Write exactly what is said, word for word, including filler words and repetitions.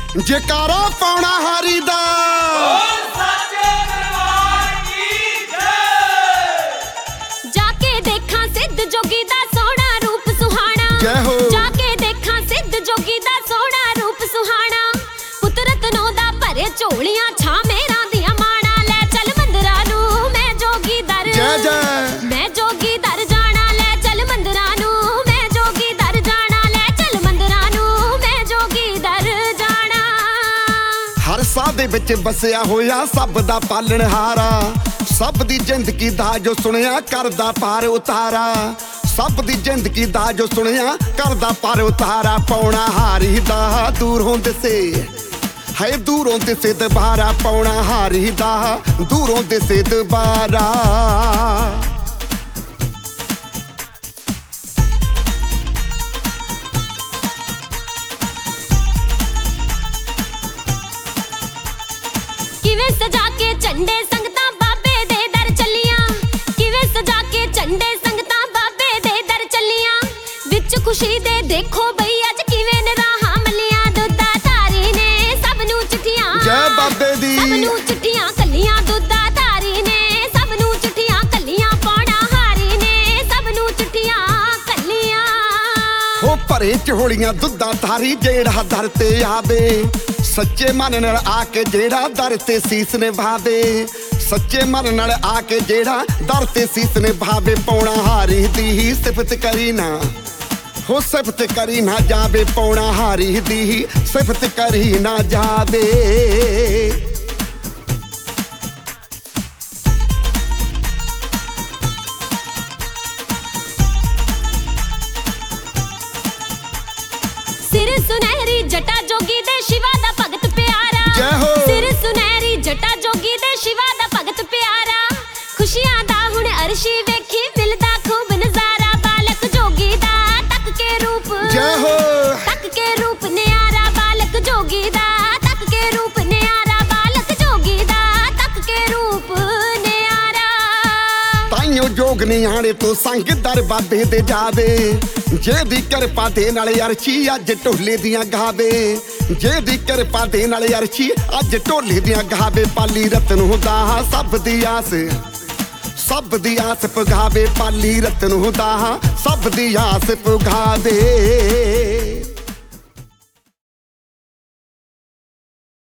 जयकारा पाउणा हारी दा साचे दरबार की जय। जाके देखा सिद्ध जोगी दा सोहना रूप सुहाना। जय हो। जाके देखा सिद्ध जोगी दा सोहना रूप सुहाना। कुदरत नो दा भरे झोलियां छा मेरा दिया माना। ले चल मंदिरा नू मैं जोगी दर जय जय मैं जोगी दर जाना। ले चल मंदिरा नू मैं जोगी दर जाना। ले चल मंदिरा नू मैं जोगी दर जाना। हर साह दे विच बसिया होया सब दा पालणहारा। सब दी जिंदगी दा जो सुनिया करदा पार उतारा। सब दी जिंदगी दा जो सुनिया करदा पार उतारा। पाउणा हारी दा दूरों दिसे है दूरों दिसे दुबारा। पाउणा हारी दा दूरों दिसे दुबारा। किवें सजा के झंडे संगतां बाबे दे दर चलियां। किवें सजा के झंडे संगतां बाबे दे दर चलियां। विच खुशी दे देखो बई अज किवें नराहां मलियां। दुद्धा धारी ने सब नू चिट्ठियां जय बाबे दी सब नू चिट्ठियां कलियां। दुद्धा धारी ने सब नू चिट्ठियां कलियां। पाउणा हारी ने सब नू चिट्ठियां कलियां। हो भरे झोलियां दुद्धा धारी जेड़ा दर ते आवे। सच्चे मन नाल आके जेड़ा दर ते सीस निभावे। सच्चे मन नाल आके जेड़ा दर ते सीस निभावे। पाउणा हारी दी सिफत करी ना हो सिफत करी ना जावे। पाउणा हारी दी सिफत करी ना जावे। सिर सुनहरी जटा जोगी दे शिवा दा भगत प्यारा। जय हो। सिर सुनहरी जटा जोगी दे शिवा दा भगत प्यारा। खुशियां दा हुण अर्शी वेखी मिलदा खूब नजारा। बालक जोगी दा तक के रूप जय हो। तक के रूप न्यारा। बालक जोगी दा तक के रूप न्यारा। बालक जोगी दा तक के रूप न्यारा। ताइयों जोग नियाणे तो संग दर बाबे दे जावे। जेदी किरपा दे नाल अरशी अज ढोले दियां गावे। जेदी किरपा दे नाल अरशी अज ढोले दियां गावे। पाली रतन हुंदा सब दी आस सब दी आस पुगावे। पाली रतन हुंदा सब दी आस पुगावे।